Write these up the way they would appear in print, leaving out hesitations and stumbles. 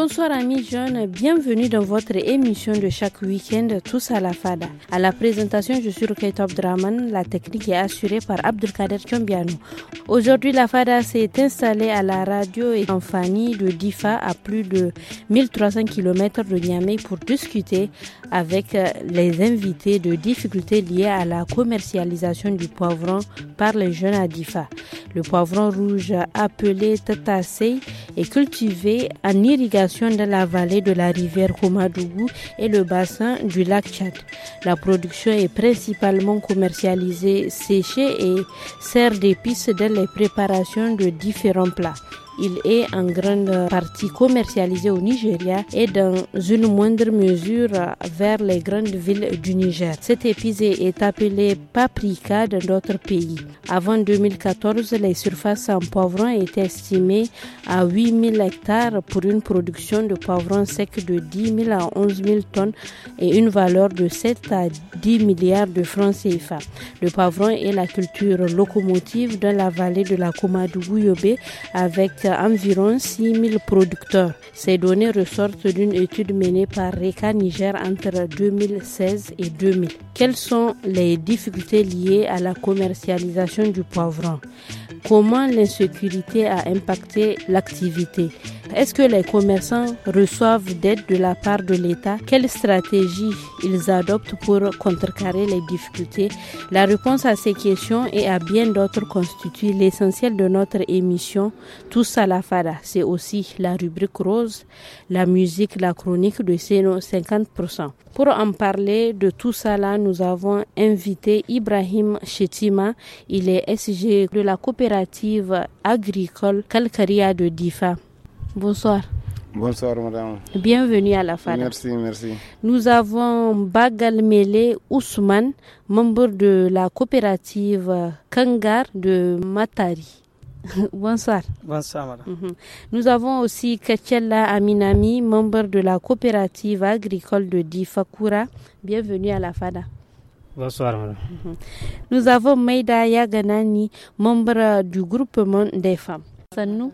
Bonsoir amis jeunes, bienvenue dans votre émission de chaque week-end Tous à la Fada. À la présentation, je suis Rukai Top Draman, la technique est assurée par Abdelkader Chombiano. Aujourd'hui, la Fada s'est installée à la radio et en famille de Difa à plus de 1300 km de Niamey pour discuter avec les invités de difficultés liées à la commercialisation du poivron par les jeunes à Difa. Le poivron rouge appelé Tatasei est cultivé en irrigation dans la vallée de la rivière Komadougou et le bassin du lac Tchad. La production est principalement commercialisée séchée et sert d'épices dans les préparations de différents plats. Il est en grande partie commercialisé au Nigeria et dans une moindre mesure vers les grandes villes du Niger. Cette épice est appelée paprika dans d'autres pays. Avant 2014, les surfaces en poivron étaient estimées à 8000 hectares pour une production de poivron sec de 10 000 à 11 000 tonnes et une valeur de 7 à 10 milliards de francs CFA. Le poivron est la culture locomotive dans la vallée de la Komadougou-Yobe avec environ 6 000 producteurs. Ces données ressortent d'une étude menée par RECA Niger entre 2016 et 2000. Quelles sont les difficultés liées à la commercialisation du poivron? Comment l'insécurité a impacté l'activité? Est-ce que les commerçants reçoivent d'aide de la part de l'État? Quelle stratégie ils adoptent pour contrecarrer les difficultés? La réponse à ces questions et à bien d'autres constitue l'essentiel de notre émission Tous à la Fada. C'est aussi la rubrique rose, la musique, la chronique de Seno 50%. Pour en parler de tout cela, nous avons invité Ibrahim Chetima. Il est SG de la coopérative agricole Kalkaria de Difa. Bonsoir. Bonsoir madame. Bienvenue à la Fada. Merci. Nous avons Bagal Mele Ousmane, membre de la coopérative Kangar de Matari. Bonsoir. Bonsoir madame. Nous avons aussi Kachella Aminami, membre de la coopérative agricole de Difakura. Bienvenue à la Fada. Bonsoir madame. Nous avons Maïda Yaganani, membre du groupement des femmes. Sanou.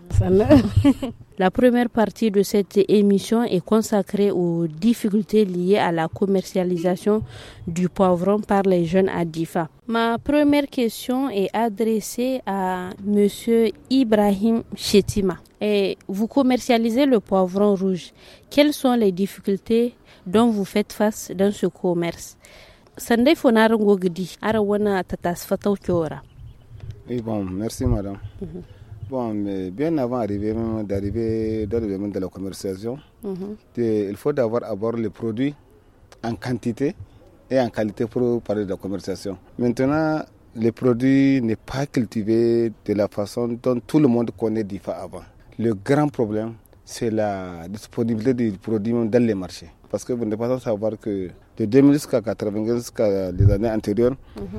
La première partie de cette émission est consacrée aux difficultés liées à la commercialisation du poivron par les jeunes à Difa. Ma première question est adressée à Monsieur Ibrahim Chetima. Et vous commercialisez le poivron rouge. Quelles sont les difficultés dont vous faites face dans ce commerce? Sandai fonarango gidi ara wana tatasfatau kyora. Oui, bon, merci madame. Bon, mais bien avant d'arriver dans le domaine de la commercialisation, il faut d'abord avoir les produits en quantité et en qualité pour parler de la commercialisation. Maintenant, les produits n'est pas cultivé de la façon dont tout le monde connaît Difa avant. Le grand problème, c'est la disponibilité des produits dans les marchés. Parce que vous n'êtes pas sans savoir que de 2000 jusqu'à 95, jusqu'à les années antérieures,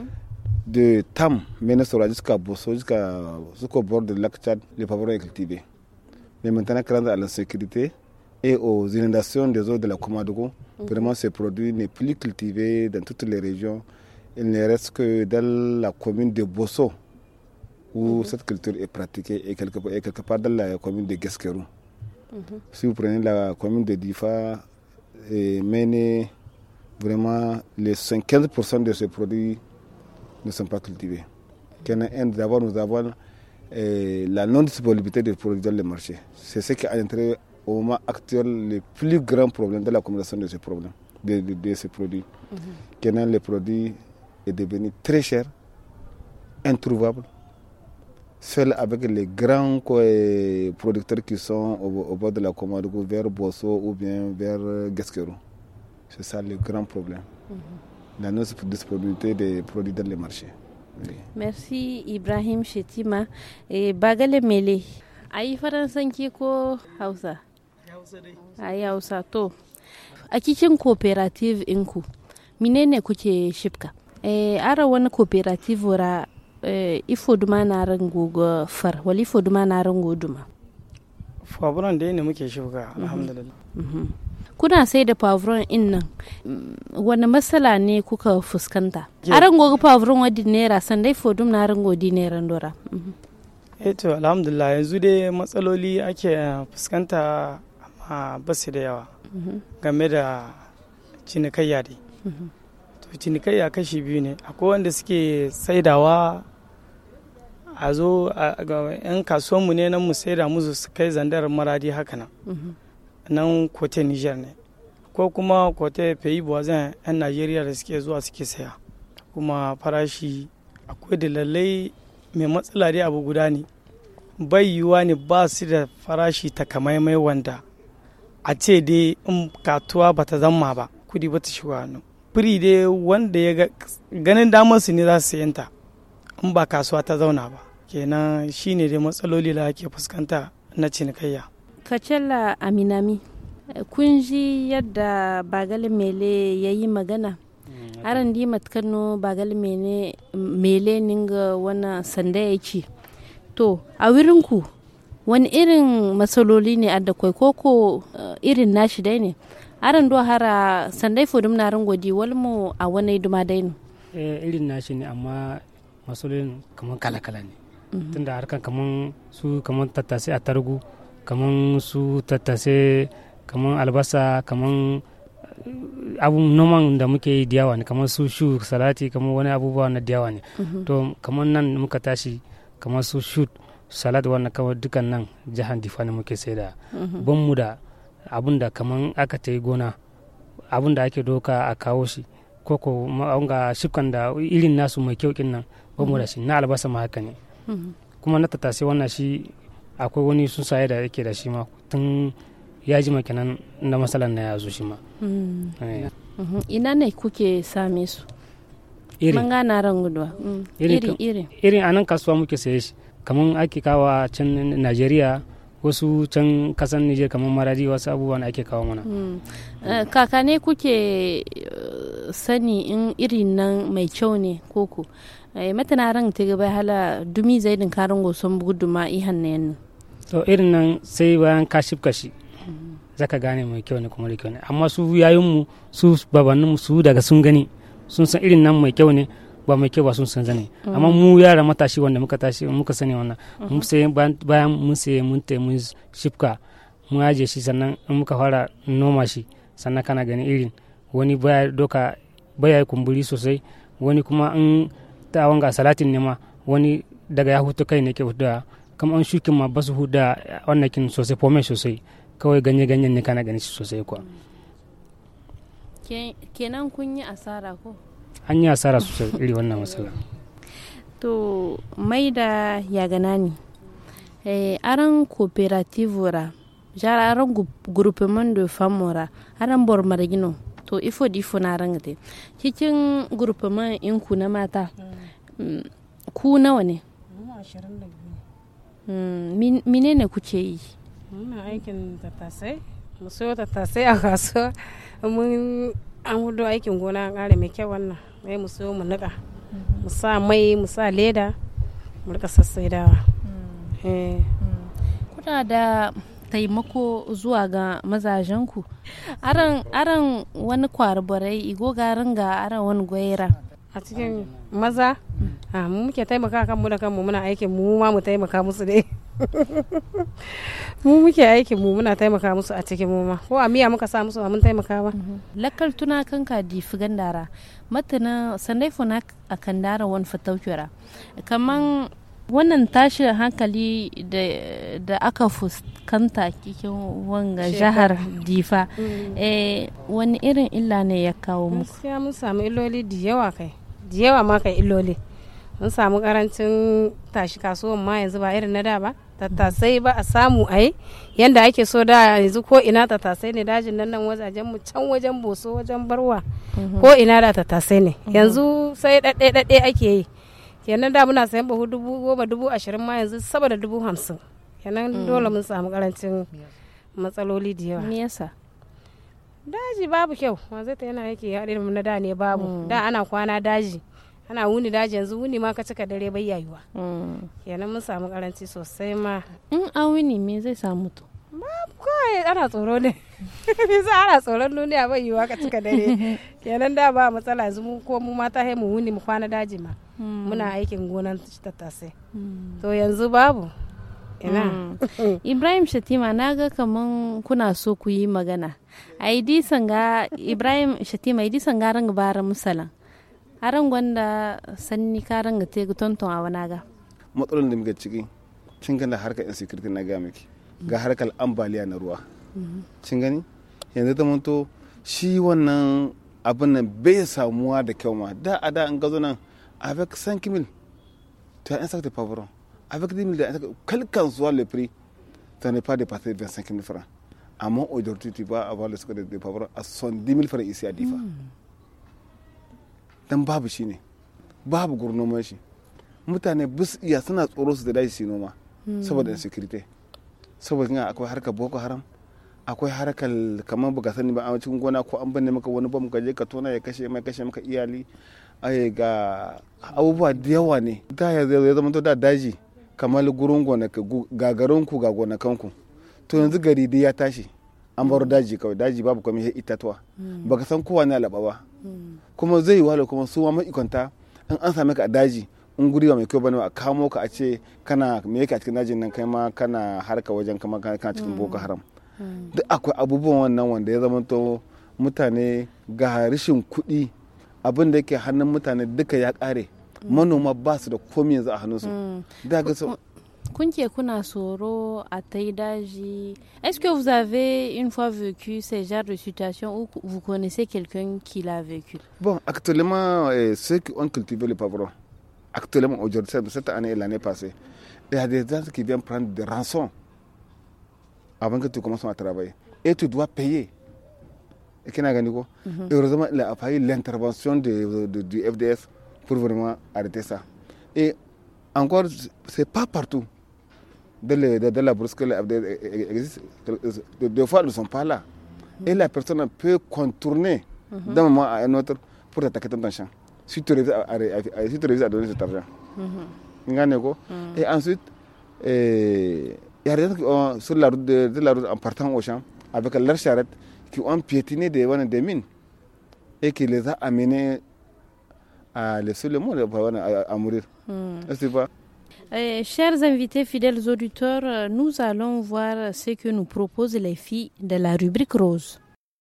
de Tam, Ménesora jusqu'à Bosso, jusqu'au bord du lac Tchad, le poivron est cultivé. Mais maintenant, grâce à l'insécurité et aux inondations des eaux de la Komadougou, vraiment ce produit n'est plus cultivé dans toutes les régions. Il ne reste que dans la commune de Bosso, où cette culture est pratiquée, et quelque part dans la commune de Guesquerou. Si vous prenez la commune de Difa, et Méné, vraiment, les 15% de ces produits ne sont pas cultivés. D'abord, nous avons la non-disponibilité des produits dans le marché. C'est ce qui a entré au moment actuel le plus grand problème de la communication de ces problèmes, de ces produits. Le produit est devenu très cher, introuvable, seul avec les grands producteurs qui sont au bord de la Komadougou, vers Bosso ou bien vers Guesquerou. C'est ça le grand problème. La non-disponibilité des produits dans les marchés. Oui. Merci Ibrahim Chetima. Et Bagale Mele. Ayi faransanci ko Hausa? Ayi Hausa to. A cikin cooperative inku, menene kuke shifka? Ara wani cooperative wara ifo duma na rango ga far, wali ifo duma na rango duma. Faburan da ne muke shifka, alhamdulillah. Kuna sai da pavron in nan wani matsala ne kuka fuskanta? A rango ga pavron wadi naira sandai fodum na rango di naira dora. To alhamdulillah yanzu dai matsaloli ake fuskanta ba su da yawa game da cinikayya dai. To cinikayya kashi biyu ne, akwai wanda suke saidawa a zo ga 'yan kasuwanmu ne nan mu saida musu su kai zandar maradi haka nan kote Niger ne, ko kuma kote Pays Voisin 'yan Najeriya da suke zuwa suke saya. Kuma farashi akwai dalilai, mai matsala dai abu guda ne, bai yiwuwa ne ba su da farashi takamaimai wanda a ce dai in katuwa ba ta zama ba kudi ba ta shiga hannu. Firi dai wanda ya ganin damar su ne za su sayanta in ba kasuwa ta zauna ba. Kenan shine dai matsaloli da ake fuskanta na cinikayya. Kacella Aminami, kun ji yadda Bagal Mele ya yi magana? Aran di matkano Bagal Mele ninga wana sanda ya ce. To, a wurinku wani irin matsaloli ne adda kwai koko irin nashi dai ne? Aran do hara sandai fodum na rangodi walmo a wani duma dai ne? Irin nashi ne, amma matsalolin kamar kala-kala ne. Tunda harkan kamar su kamar tattasai a targu, kamar su tattasai, kamar albasa, kamar abun noman da muke yi diyawa ne, kamar su shu salati, kamar wani abubuwa na diyawa ne. To kamar nan muka tashi kamar su shu salad wannan kawai dukan nan jihar Difa ne muke saida. Ban mu da abun da kamar aka ta yi gona, abun da ake doka a kawo shi, koko ga shifkan da irin nasu mai kyau kin nan ban mu da shi. Na albasa ma haka ne. Kuma na tattasai wannan shi akwai wani sun saye da yake da shi ma tun ya ji makinan na matsalan na ya zo shi ma. Ina ne kuke same su? Irin gana ran guduwa. Irin anan kasuwa muke saye shi, kamar ake kawo can Najeriya, wasu can kasan Niger kamar Maradi, wasu abubuwan ake kawo mana. Kaka ne kuke sani in irin nan mai kyau ne koko? Matana ran ta gaba hala dumi zaidin karin goson guduma ihan na yannu. To irin nan sai bayan ka shifka shi zaka gane mai kyau ne kuma da kyau ne. Amma su yayinmu, su babanninmu, su daga sun gani sun san irin nan mai kyau ne, ba mai kyau ba sun san zane. Amma mu yara matashi wanda muka tashi muka sani wannan, mun sai bayan mun sai mun shifka mun aje shi, sannan in muka fara noma shi sannan kana gani irin wani baya kumburi sosai, wani kuma in ta wanga salatin ne ma wani daga ya hutu kai ne ke huda, kamar an shukin ma ba su huda wannan kin sosai fome sosai, kawai ganyen ne kana gani shi sosai kuwa. Kenan kun yi asara ko? An yi asara sosai iri wannan matsala. To mai da ya gana ni aran cooperative ra jara aran groupement de femmes ra aran bor margino to ifo na rangate cikin groupement in ku na mata ku nawa ne? 22. Menene kuke yi? Muna aikin tattasai, mu sayo tattasai a kasuwa, mun an hudu aikin gona an kare mai kyau wannan mai mu sayo mu nika, mu sa mai, mu sa leda, mu rika sassaidawa. Kuna da taimako zuwa ga mazajenku? Aran wani kwarbarai igo garin ga aran wani gwaira a cikin maza mu muke taimaka kanmu da kanmu, muna aikin mu ma mu taimaka musu dai. Mu muke aikin mu muna taimaka musu a cikin mu ma, ko a miya muka sa musu mun taimaka ba. Lakal tuna kanka di figandara matana sandai funa a kandara wani fataukira kaman wannan tashin hankali da aka fuskanta cikin wanga jihar Difa wani irin illa ne ya kawo muku? Gaskiya mun samu illoli da yawa ma kai illoli. Mun samu karancin tashi kasuwan ma yanzu ba irin na da ba, tattasai ba a samu ai yanda ake so da, yanzu ko ina tattasai ne, dajin nan wajajen mu can wajen Boso wajen Barwa ko ina da tattasai ne, yanzu sai ɗaɗɗe ake yi. Kenan da muna sayan bahu 10,000, 20,000 ma yanzu saboda 50,000. Kenan dole mun samu karancin matsaloli da yawa. Me yasa? Daji babu kyau, wanzai ta yana yake haɗe mu na da ne babu. Da ana kwana daji, ana wuni daji, yanzu wuni ma ka cika dare bai yayuwa. Kenan mun samu karanci sosai ma. In a wuni me zai samu to? Babu, kawai ana tsoro ne. Bisa ana tsoron duniya bai yiwuwa ka cika dare. Kenan da ba matsala, yanzu mu ko mu mata mu wuni mu kwana daji ma. Muna aikin gonan tattasai. To yanzu babu. Ibrahim Shatima naga kaman kuna so ku yi magana. Aidi sanga Ibrahim Shatima idi sanga ranga bara musalan. Aran gwanda sanni ka ranga te tonton a wanaga. Matsalolin da muke ciki cin gana harkar insecurity na ga miki ga harkar ambaliya na ruwa. Cin gani yanzu ta manto shi wannan abin nan bai samuwa da kyau ma da a da an gazo nan avec 5 000 tu as un sac de poivron avec 10 000 quel qu'en soit le prix ça n'est pas dépassé 25 000 francs à moi aujourd'hui tu vas avoir le sac de poivron à 70 000 francs ici à Difa dan babu shi ne babu gurnoman shi mutane bus iya suna tsoro su da daji su noma saboda insecurity saboda akwai harkar boko haram akwai harkar kamar baka sani ba a cikin gona ko an banne maka wani bam ka je ka tona ya kashe maka iyali ai ga abubuwa da yawa ne da ya zama to da daji kamar gurin gonaka gagarinku ga gonakanku to yanzu gari dai ya tashi an bar daji kawai daji babu komai sai itatuwa baka san kowa ne alaba ba kuma zai yi wahala kuma su ma ikonta in an same ka a daji in guri ba mai kyau bane a kamo ka a ce kana me yake a cikin dajin nan kai ma kana harka wajen kama kana cikin boko haram duk akwai abubuwan wannan wanda ya zama to mutane ga rashin kuɗi abin da yake hannun mutane duka ya ƙare manoma ba su da komai yanzu a hannunsu da ga so kunke kuna tsoro a tai daji. Est-ce que vous avez une fois vécu ce genre de situation ou vous connaissez quelqu'un qui l'a vécu? Bon, actuellement ceux qui ont cultivé le poivron actuellement aujourd'hui cette année et l'année passée il y a des gens qui viennent prendre des rançons avant que tu commences à travailler. Et tu dois payer. Et heureusement, il a fallu l'intervention du FDS pour vraiment arrêter ça. Et encore, c'est pas partout. Dans la brousse que le FDS existe, des fois, ils ne sont pas là. Et la personne peut contourner d'un moment à un autre pour attaquer ton champ. Si tu réussis à donner cet argent. Et ensuite, il y a des gens qui ont, sur la route, la route en partant au champ, avec leur charrette, qui ont piétiné des mines et qui les a amenés à laisser le monde à mourir. Chers invités, fidèles auditeurs, nous allons voir ce que nous proposent les filles de la rubrique rose.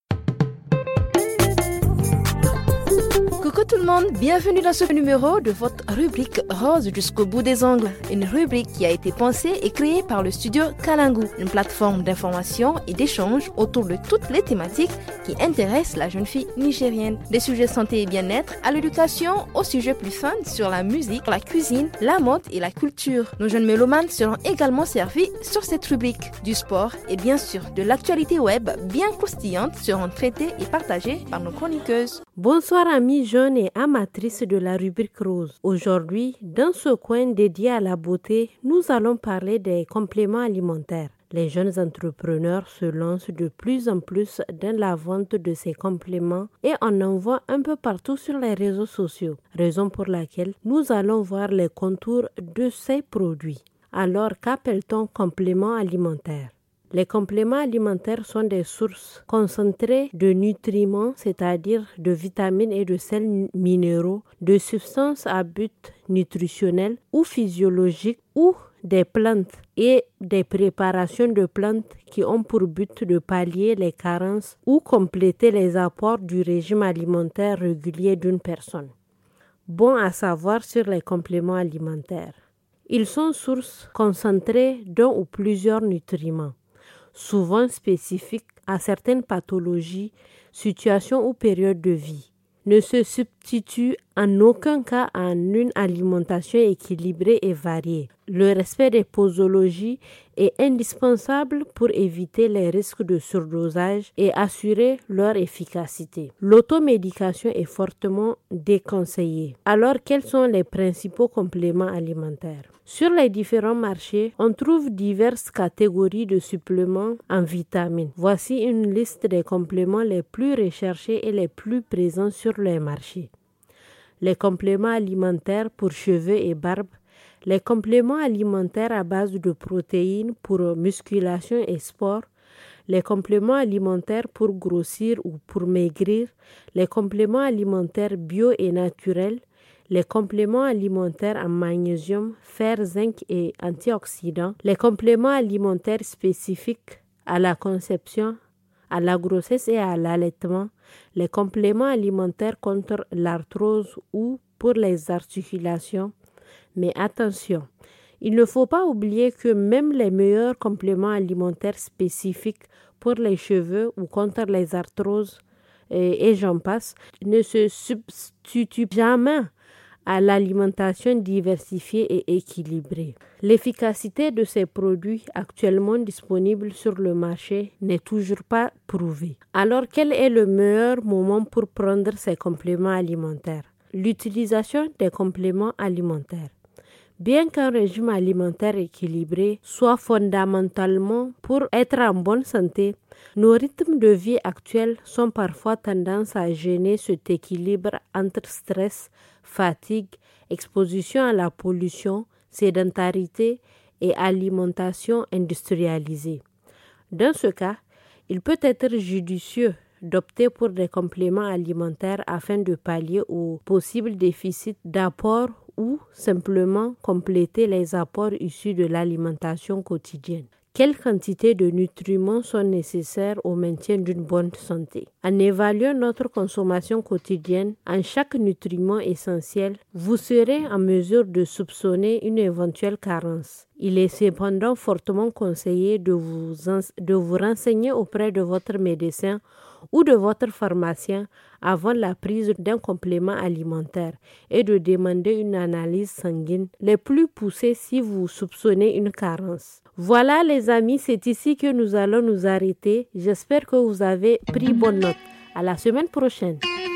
Coucou tout le monde, bienvenue dans ce numéro de votre rubrique Rose jusqu'au bout des ongles. Une rubrique qui a été pensée et créée par le studio Kalangu, une plateforme d'information et d'échange autour de toutes les thématiques qui intéressent la jeune fille nigérienne. Des sujets santé et bien-être à l'éducation, aux sujets plus fun sur la musique, la cuisine, la mode et la culture. Nos jeunes mélomanes seront également servis sur cette rubrique. Du sport et bien sûr de l'actualité web bien croustillante seront traitées et partagées par nos chroniqueuses. Bonsoir amis jeunes et amatrices de la rubrique rose. Aujourd'hui, dans ce coin dédié à la beauté, nous allons parler des compléments alimentaires. Les jeunes entrepreneurs se lancent de plus en plus dans la vente de ces compléments et en voit un peu partout sur les réseaux sociaux, raison pour laquelle nous allons voir les contours de ces produits. Alors, qu'appelle-t-on compléments alimentaires? Les compléments alimentaires sont des sources concentrées de nutriments, c'est-à-dire de vitamines et de sels minéraux, de substances à but nutritionnel ou physiologique ou des plantes et des préparations de plantes qui ont pour but de pallier les carences ou compléter les apports du régime alimentaire régulier d'une personne. Bon à savoir sur les compléments alimentaires. Ils sont sources concentrées d'un ou plusieurs nutriments, souvent spécifiques à certaines pathologies, situations ou périodes de vie, ne se substituent en aucun cas à une alimentation équilibrée et variée. Le respect des posologies est indispensable pour éviter les risques de surdosage et assurer leur efficacité. L'automédication est fortement déconseillée. Alors, quels sont les principaux compléments alimentaires? Sur les différents marchés, on trouve diverses catégories de suppléments en vitamines. Voici une liste des compléments les plus recherchés et les plus présents sur les marchés. Les compléments alimentaires pour cheveux et barbe, les compléments alimentaires à base de protéines pour musculation et sport, les compléments alimentaires pour grossir ou pour maigrir, les compléments alimentaires bio et naturels, les compléments alimentaires en magnésium, fer, zinc et antioxydants, les compléments alimentaires spécifiques à la conception, à la grossesse et à l'allaitement, les compléments alimentaires contre l'arthrose ou pour les articulations. Mais attention, il ne faut pas oublier que même les meilleurs compléments alimentaires spécifiques pour les cheveux ou contre les arthroses et j'en passe, ne se substituent jamais à l'alimentation diversifiée et équilibrée. L'efficacité de ces produits actuellement disponibles sur le marché n'est toujours pas prouvée. Alors, quel est le meilleur moment pour prendre ces compléments alimentaires? L'utilisation des compléments alimentaires. Bien qu'un régime alimentaire équilibré soit fondamentalement pour être en bonne santé, nos rythmes de vie actuels sont parfois tendance à gêner cet équilibre entre stress, fatigue, exposition à la pollution, sédentarité et alimentation industrialisée. Dans ce cas, il peut être judicieux d'opter pour des compléments alimentaires afin de pallier aux possibles déficits d'apport ou simplement compléter les apports issus de l'alimentation quotidienne. Quelle quantité de nutriments sont nécessaires au maintien d'une bonne santé? En évaluant notre consommation quotidienne en chaque nutriment essentiel, vous serez en mesure de soupçonner une éventuelle carence. Il est cependant fortement conseillé de vous renseigner auprès de votre médecin ou de votre pharmacien avant la prise d'un complément alimentaire et de demander une analyse sanguine les plus poussées si vous soupçonnez une carence. Voilà les amis, c'est ici que nous allons nous arrêter. J'espère que vous avez pris bonne note. À la semaine prochaine.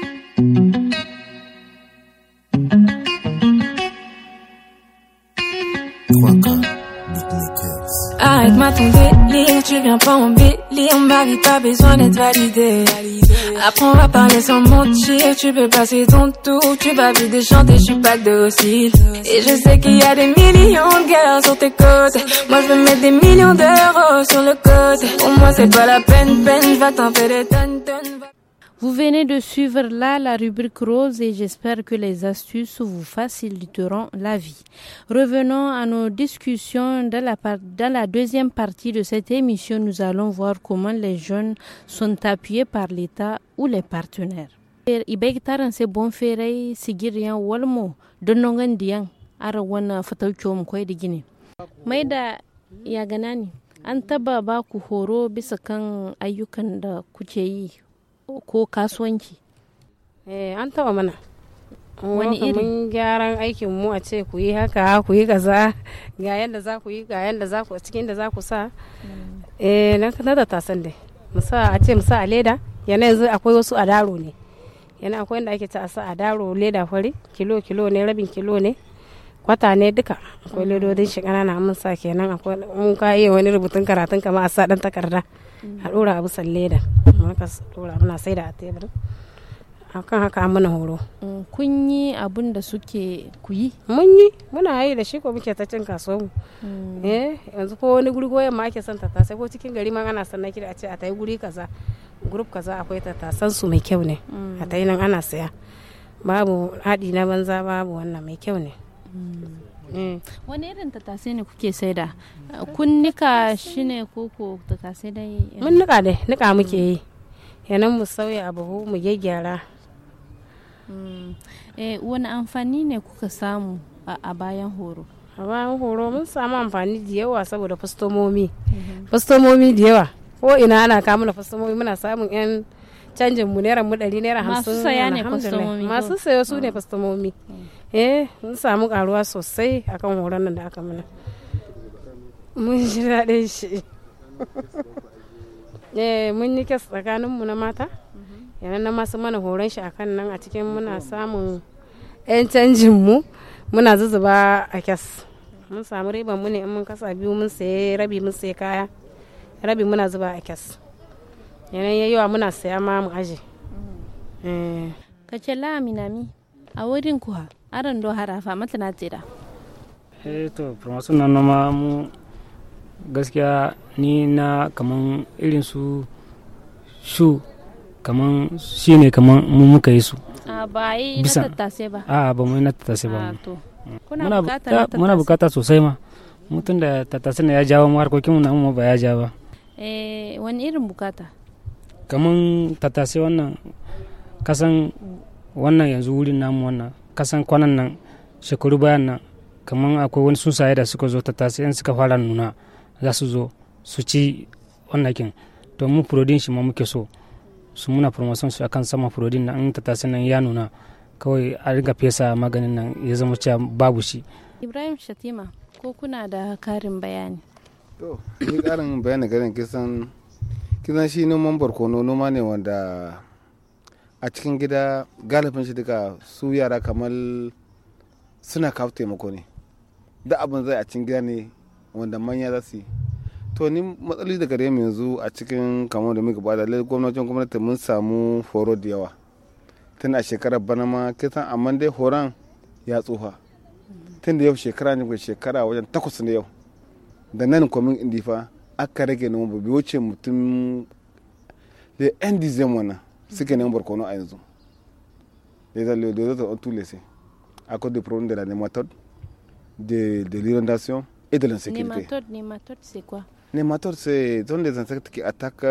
Arrête-moi ton délire, tu viens pas embellir ma vie, pas besoin d'être validé. Apprends à parler sans mentir, tu peux passer ton tour, tu vas vite déchanter, je suis pas docile. Et je sais qu'il y a des millions de gars sur tes côtes, moi je veux mettre des millions d'euros sur le côté. Pour moi c'est pas la peine, va t'en faire des tonnes. Vous venez de suivre là la rubrique rose et j'espère que les astuces vous faciliteront la vie. Revenons à nos discussions. Dans la deuxième partie de cette émission, nous allons voir comment les jeunes sont appuyés par l'État ou les partenaires. Ibektaran se bon ferai sigiriyan walmo don nongan diyan ara wana fataucom koy digine. Maida ya ganani an taba ba ku horo bisa kan ayyukan da kuke yi ko kasuwanci? An taba mana wani irin gyaran aikin mu a ce ku yi haka ku yi kaza ga yanda za ku yi ga yanda za ku cikin da za ku sa na da tasan dai musa a ce musa a leda yana yanzu akwai wasu a daro ne yana akwai inda ake ta a sa a daro leda fari kilo ne rabin kilo ne kwata ne duka akwai ledodin shi kanana mun sa kenan akwai mun ka yi wani rubutun karatun kamar a sa dan takarda a dora abu san leda muka dora muna sai da a tebur akan haka an mana horo. Kun yi abun da suke ku yi? Mun yi muna yi da shi ko muke ta cin kasuwa mu. Yanzu ko wani guri goyon ma ake son tattasai ko cikin gari ma ana son na kira a ce a tayi guri kaza group kaza akwai tattasan su mai kyau ne a tayi nan ana saya babu haɗi na banza babu wannan mai kyau ne. Wani irin tattasai ne kuke saida? Kun nika shi ne koko tattasai dai? Mun nika muke yi yanan mu sauya abu mu gyaggyara. Wani amfani ne kuka samu a bayan horo? A bayan horo mun samu amfani da yawa saboda fastomomi da yawa ko ina ana kawo mana fastomomi muna samun yan canjin mu naira mu 100 naira 50. Masu saya ne fastomomi? Masu sayo su ne fastomomi. Mun samu karuwa sosai akan horon nan da aka mana. Mun ji daɗin shi. Mun yi kes tsakaninmu na mata yana na masu mana horon shi akan nan a cikin muna samun 'yan canjin mu muna zuzuba a kes mun samu riban mu ne in mun kasa biyu mun saye rabi mun saye kaya rabi muna zuba a kes yana yayiwa muna saya ma mu aje. Kace la minami a wurin kuwa aran do harafa mata na tsira. To promotion nan ma mu gaskiya ni na kaman irin su kaman shine kaman mu muka yi su ba yi na tattase ba. Ba mu yi na tattase ba. Muna bukata sosai ma. Mutum da tattase ne ya jawo mu harkokin mu na mu ba ya ja ba. Wani irin bukata? Kaman tattase wannan kasan wannan yanzu wurin namu wannan kasan kwanan nan shekaru bayan nan kaman akwai wani tsuntsaye da suka zo tattase in suka fara nuna za su zo su ci wannan kin to mu produce shi ma muke so su muna promotion su akan sama produce nan in tattase nan ya nuna kawai a riga fesa maganin nan ya zama cewa babu shi. Ibrahim Shatima ko kuna da karin bayani? To ni karin bayani garin kisan shi noman barkono noma ne wanda a cikin gida galibin shi duka su yara kamar suna kawo taimako ne da abin zai a cikin gida ne wanda manya za su yi. To ni matsaloli da gare mu yanzu a cikin kamar da muka bada gwamnati mun samu horo da yawa tun a shekarar bana ma kisan amma dai horon ya tsufa tun da yau shekara wajen 8 ne yau da nan kwamin indifa aka rage noma ba wuce mutum da yan dizem wannan suke neman barkono a yanzu les autres ont tout laissé à cause des problèmes de la nématode de l'inondation et de l'insécurité. Nématode c'est quoi? Nématode sont des insectes qui attaquent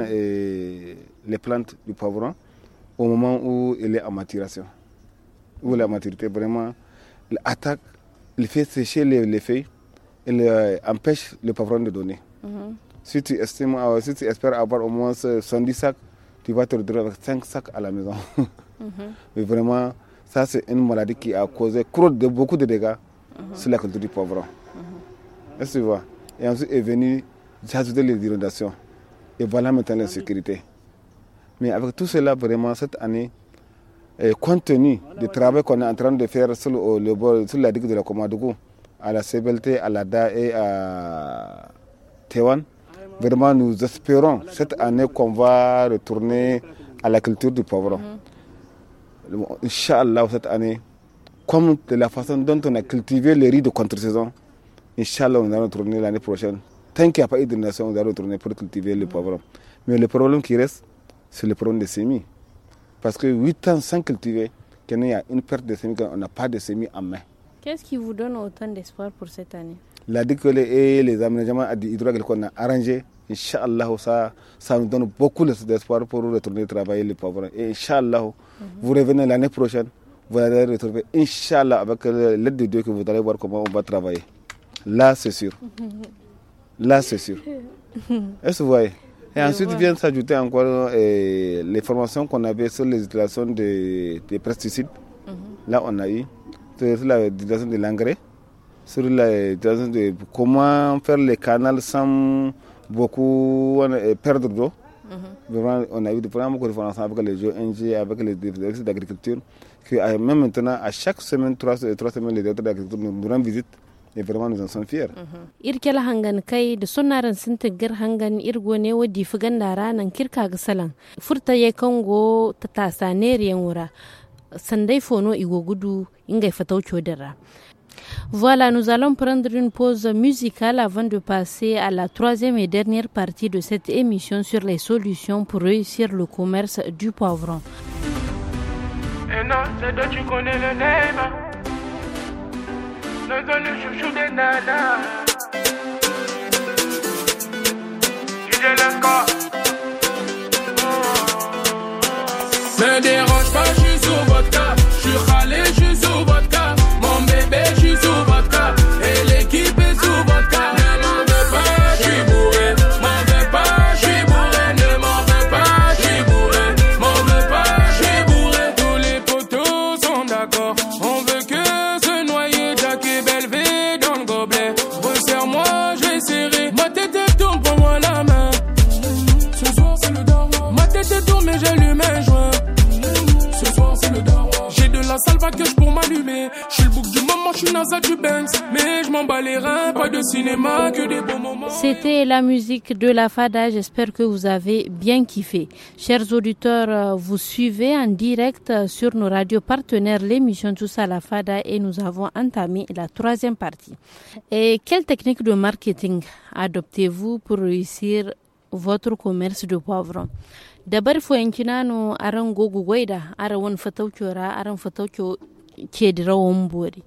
les plantes du poivron au moment où il est en maturation. Où la maturité vraiment l'attaque, il fait sécher les feuilles, il empêche le poivron de donner. Si tu espères avoir au moins 110 sacs, tu vas te retrouver avec 5 sacs à la maison. Mais vraiment, ça c'est une maladie qui a causé beaucoup de dégâts sur la culture du poivron. Est-ce que tu vois? Et ensuite est venu ajouter les inondations. Et voilà maintenant l'insécurité. Mais avec tout cela, vraiment, cette année, compte tenu du travail qu'on est en train de faire sur la digue de la Komadougou, à la CBLT, à la DA et à Tewan, vraiment nous espérons cette année qu'on va retourner à la culture du poivron. Inch'Allah, cette année, comme de la façon dont on a cultivé les riz de contre-saison, Inch'Allah, on va retourner l'année prochaine. Tant qu'il n'y a pas eu d'inondation, on va retourner pour cultiver le poivron. Mais le problème qui reste, c'est le problème des semis. Parce que 8 ans sans cultiver, qu'il y a une perte de semis, on n'a pas de semis en main. Qu'est-ce qui vous donne autant d'espoir pour cette année? La digue et les aménagements hydroagricoles qu'on a arrangés, Inch'Allah, ça nous donne beaucoup d'espoir pour retourner travailler le poivron. Et Inch'Allah, vous revenez l'année prochaine, vous allez retrouver, Inch'Allah, avec l'aide de Dieu, que vous allez voir comment on va travailler. Là, c'est sûr. Là, c'est sûr. Est-ce que vous voyez? Et ensuite vient s'ajouter encore les formations qu'on avait sur les utilisations des pesticides. Là, on a eu sur l'utilisation de l'engrais, sur l'utilisation de comment faire les canaux sans beaucoup perdre d'eau. On a eu vraiment beaucoup de formations avec les ONG, avec les directeurs d'agriculture, que même maintenant, à chaque semaine, 3 semaines, les directeurs d'agriculture nous rendent visite. Et vraiment, nous en sommes fiers. Irkel hangan kai da sonaran sun taggar hangan irgo ne wadi fugan da ranan kirka ga salan. Furta ye kango ta tasaneriyan wura. Sandai fono igo gudu ingai fataucho dara. Voilà, nous allons prendre une pause musicale avant de passer à la 3e et dernière partie de cette émission sur les solutions pour réussir le commerce du poivron. Et non, c'est toi, tu connais le name. Le chouchou des nanas. DJ Lenka. Me dérange pas, je suis sous vodka. Je suis râlé, je suis sous vodka. Mon bébé, je suis sous vodka. Et l'équipe est sous vodka. Ne m'en veux pas, je suis bourré. M'en veux pas, je suis bourré. Ne m'en veux pas, je suis bourré. M'en veux pas, je suis bourré. Tous les potos sont d'accord. On veut que se noyer, Jack et Belvé dans le gobelet. Resserre-moi, je vais serrer. Ma tête tourne, prends-moi la main. Ce soir c'est le daron. Ma tête tourne, mais j'allume un joint. Ce soir c'est le daron. J'ai de la salvaqueuse pour m'allumer. Je suis le bouc du moment, je suis Nasa du Banks. Mais je m'en bats les reins, pas de cinéma, que des beaux moments. C'était la musique de la Fada, j'espère que vous avez bien kiffé. Chers auditeurs, vous suivez en direct sur nos radios partenaires l'émission Tous à la Fada et nous avons entamé la 3e partie. Et quelle technique de marketing adoptez-vous pour réussir votre commerce de poivron. Dabar foyankinano aran gogu goida ara won fataukyora aran fataukyo ke da rawan bori.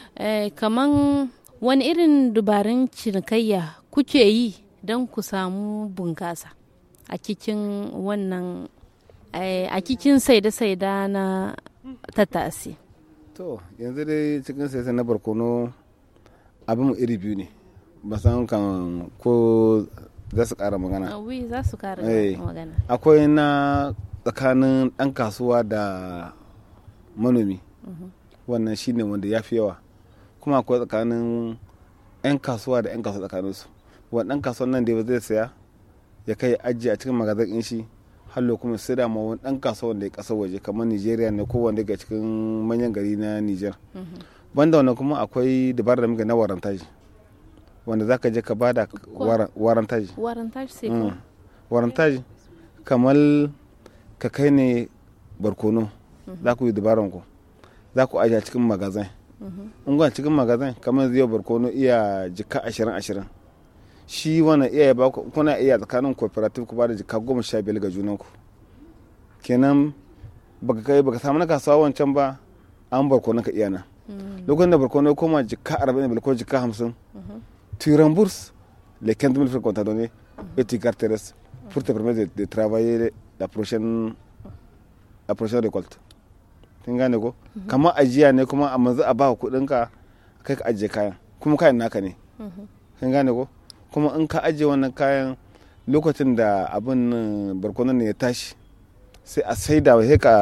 Kaman wani irin dubarun cinikayya kuke yi don ku samu bunkasa a cikin wannan a cikin saida-saida na tattasi? To yanzu dai cikin saida na barkono abin iri biyu ne, ba san kan ko za su kara magana. Oui, za su kara magana. Akwai na tsakanin ɗan kasuwa da manomi, wannan shine wanda ya fi yawa. Kuma akwai tsakanin 'yan kasuwa da 'yan kasuwa tsakaninsu. Wannan kasuwan nan da ba zai saya ya kai ajiye a cikin magazin shi, hallo kuma sai da ma wani ɗan kasuwa wanda ya ƙasa waje kamar Nigeria ne ko wanda ga cikin manyan gari na Niger. Banda wannan kuma akwai dabarar da muke na warantaji, wanda za ka je ka bada warantaji. Warantaji sai kuma? Warantaji kamar ka kai ne barkono, za ku yi dabaran ku, za ku ajiye a cikin magazin. In gwa cikin magazin kamar zai barkono iya jika 20-20, shi wannan iya ba kuna iya tsakanin cooperative ku ba da jika 15 ga junanku. Kenan baka samu na kasuwa wancan ba, an barkono ka iya na. Lokacin da barkono koma jika 40 ko jika 50, tu rembourses les 15 000 francs qu'on t'a donné et tu gardes tes restes pour te permettre de travailler la prochaine récolte. Kin gane ko? Kamar ajiya ne kuma a manzu a ba kuɗin ka kai ka ajiye kayan, kuma kayan naka ne. Kin gane ko? Kuma in ka ajiye wannan kayan lokacin da abin barkonon ne ya tashi, sai a saida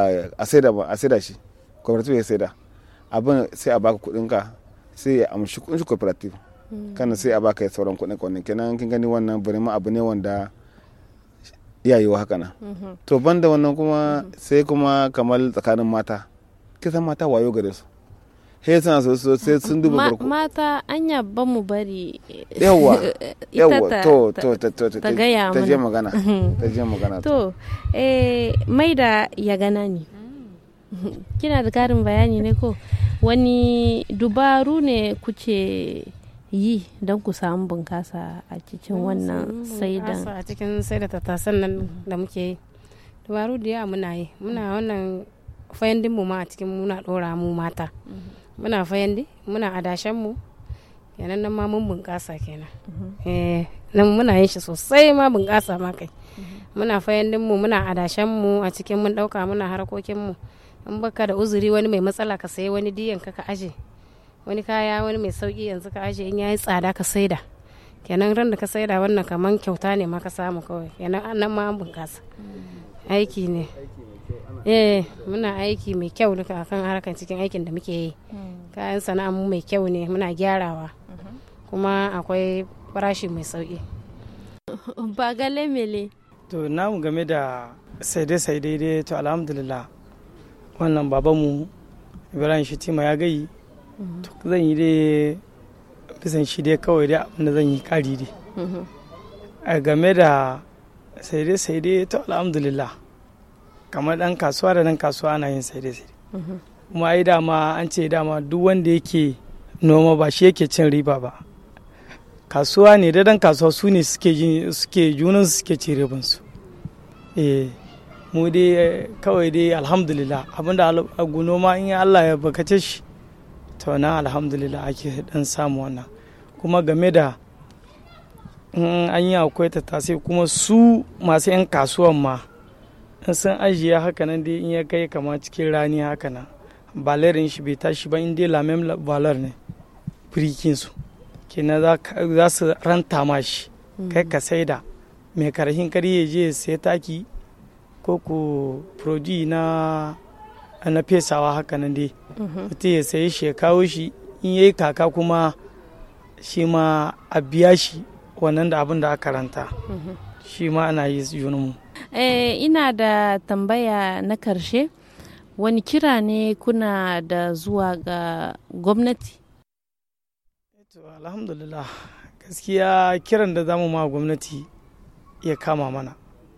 a saida shi cooperative ya saida abin, sai a baka kuɗin ka, sai ya amshi kuɗin shi cooperative, kana sai a baka sauran kuɗin ka. Wannan kenan kin gani wannan burima abu ne wanda iyayewa haka na. To banda wannan kuma sai kuma kamar tsakanin mata, kisan mata wayo gare su, he suna so sai sun duba barko mata anya ba mu bari yawa to ta gaya ta je magana to mai da ya gana ni kina da karin bayani ne ko wani dubaru ne kuke yi don ku samu bunkasa a cikin wannan saidan? A cikin saida tattasan nan da muke yi dubaru da yawa muna yi, muna wannan fayandin mu ma a cikin muna dora mu mata, muna fayandi, muna adashen mu, kenan nan ma mun bunkasa kenan. Nan muna yin shi sosai ma bunkasa ma kai. Muna fayandin mu, muna adashen mu a cikin mun dauka muna harkokin mu. In baka da uzuri wani mai matsala ka sayi wani diyan ka aje, wani kaya wani mai sauki yanzu ka aje, in yayi tsada ka saida, kenan ran da ka saida wannan kaman kyauta ne ma ka samu kawai, kenan nan ma an bunkasa. Aiki ne. Muna aiki mai kyau duka akan harkan cikin aikin da muke yi. Kayan sana'ar mu mai kyau ne, muna gyarawa, kuma akwai farashi mai sauki. Ba gale mele. To namu game da saide-saide dai, to alhamdulillah wannan babanmu Ibrahim Shitima ya gayi, to zan yi dai bisan shi dai kawai dai abinda zan yi kari dai. A game da saide-saide to alhamdulillah kamar dan kasuwa da dan kasuwa ana yin saide-saide. Kuma ai dama an ce dama duk wanda yake noma ba shi yake cin riba ba, kasuwa ne da dan kasuwa su ne suke junan suke ci ribansu. Mu dai kawai dai alhamdulillah abinda agu noma in Allah ya bakace shi to na alhamdulillah ake dan samu wannan. Kuma game da an yi akwai tattasai kuma su masu 'yan kasuwan ma in sun ajiye haka nan dai in ya kai kama cikin rani haka nan balerin shi bai tashi ba, in dai lamem balar ne firikinsu kenan za su ranta ma shi kai ka saida mai karhin kari ya je sai taki ko ku produce na fesawa haka nan dai mutum ya sayi shi ya kawo shi, in yayi kaka kuma shi ma a biya shi wannan da abin da aka ranta, shi ma ana yi junanmu. Ina da tambaya na karshe, wani kira ne kuna da zuwa ga gwamnati? Alhamdulillah gaskiya kiran da zamu ma gwamnati ya kama mana,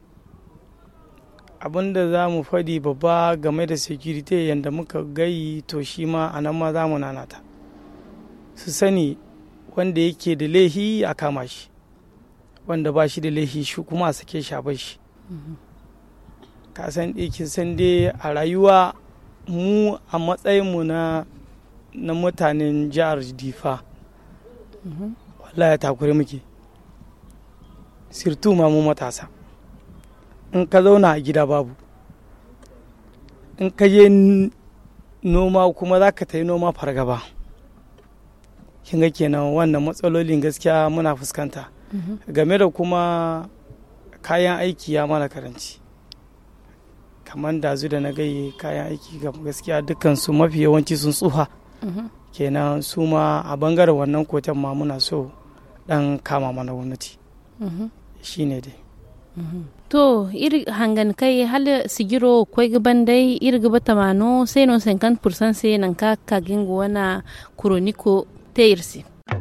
abin da za mu faɗi babba game da security yadda muka gayi, to shi ma a nan ma za mu nanata su sani wanda yake da laihi a kama shi, wanda ba shi da laifi shi kuma a sake shi a bar shi. Ka san dai a rayuwa mu a matsayinmu na mutanen jihar Difa wallahi takure muke, sirtu ma mu matasa. In ka zauna a gida babu, in ka je noma kuma za ka ta yi noma fargaba. Kin ga kenan wannan matsalolin gaskiya muna fuskanta. Game da kuma kayan aiki ya mana karanci, kamar da na gaye kayan aiki gaskiya dukansu mafi yawanci sun tsufa. Kenan su ma a bangaren wannan kotan ma muna so dan kama mana gwamnati. Shi ne dai. To iri hangan kai hal sigiro kwai gaban dai iri gaba tamano sai no 50% sai nan ka kagin wana kroniko teirsi.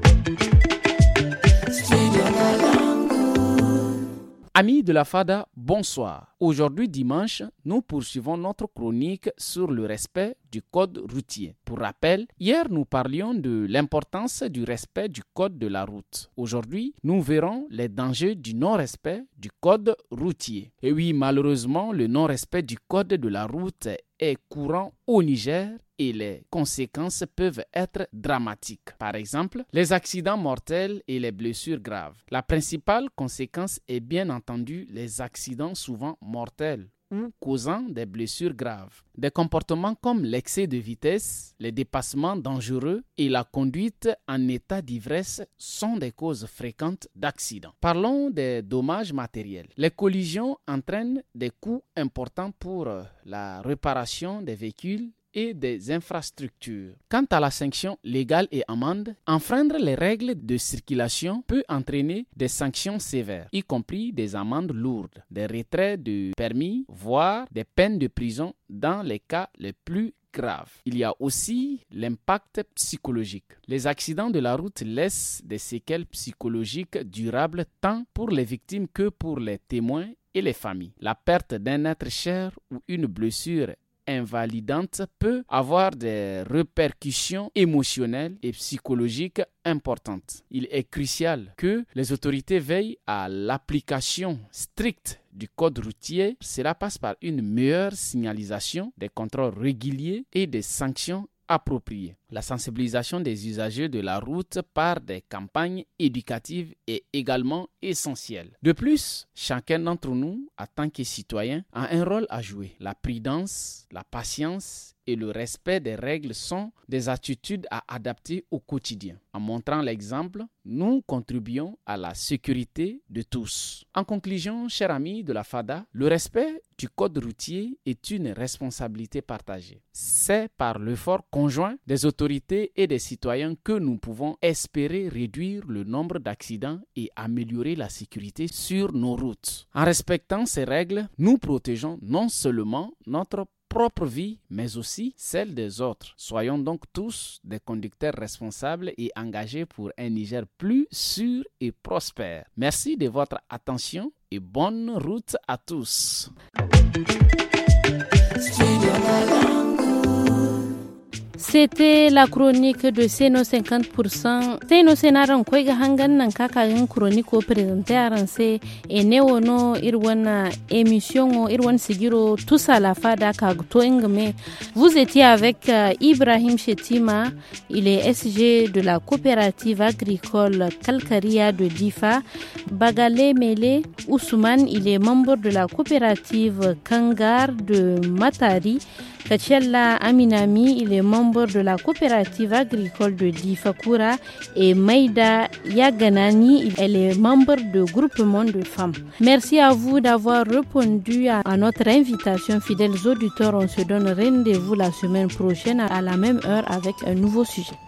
Amis de la FADA, bonsoir. Aujourd'hui dimanche, nous poursuivons notre chronique sur le respect du code routier. Pour rappel, hier nous parlions de l'importance du respect du code de la route. Aujourd'hui, nous verrons les dangers du non-respect du code routier. Et oui, malheureusement, le non-respect du code de la route est courant au Niger et les conséquences peuvent être dramatiques. Par exemple, les accidents mortels et les blessures graves. La principale conséquence est bien entendu les accidents souvent mortels ou causant des blessures graves. Des comportements comme l'excès de vitesse, les dépassements dangereux et la conduite en état d'ivresse sont des causes fréquentes d'accidents. Parlons des dommages matériels. Les collisions entraînent des coûts importants pour la réparation des véhicules et des infrastructures. Quant à la sanction légale et amende, enfreindre les règles de circulation peut entraîner des sanctions sévères, y compris des amendes lourdes, des retraits de permis, voire des peines de prison dans les cas les plus graves. Il y a aussi l'impact psychologique. Les accidents de la route laissent des séquelles psychologiques durables tant pour les victimes que pour les témoins et les familles. La perte d'un être cher ou une blessure invalidante peut avoir des répercussions émotionnelles et psychologiques importantes. Il est crucial que les autorités veillent à l'application stricte du code routier. Cela passe par une meilleure signalisation, des contrôles réguliers et des sanctions appropriées. La sensibilisation des usagers de la route par des campagnes éducatives est également essentielle. De plus, chacun d'entre nous, en tant que citoyen, a un rôle à jouer. La prudence, la patience et le respect des règles sont des attitudes à adapter au quotidien. En montrant l'exemple, nous contribuons à la sécurité de tous. En conclusion, chers amis de la FADA, le respect du code routier est une responsabilité partagée. C'est par l'effort conjoint des autorités et des citoyens que nous pouvons espérer réduire le nombre d'accidents et améliorer la sécurité sur nos routes. En respectant ces règles, nous protégeons non seulement notre propre vie, mais aussi celle des autres. Soyons donc tous des conducteurs responsables et engagés pour un Niger plus sûr et prospère. Merci de votre attention et bonne route à tous. C'était la chronique de Seno 50%. Seno senaran koi ga hangan nan kakayin chronique présenté aranse e newono irwana émission o irwan sigiro tous à la fada kagto ingme. Vous étiez avec Ibrahim Chetima, il est SG de la coopérative agricole Kalkaria de Difa. Bagale Mele Ousmane, il est membre de la coopérative Kangar de Matari. Kachella Aminami, il est membre de la coopérative agricole de Difakura et Maïda Yaganani, elle est membre du groupement de femmes. Merci à vous d'avoir répondu à notre invitation, fidèles auditeurs. On se donne rendez-vous la semaine prochaine à la même heure avec un nouveau sujet.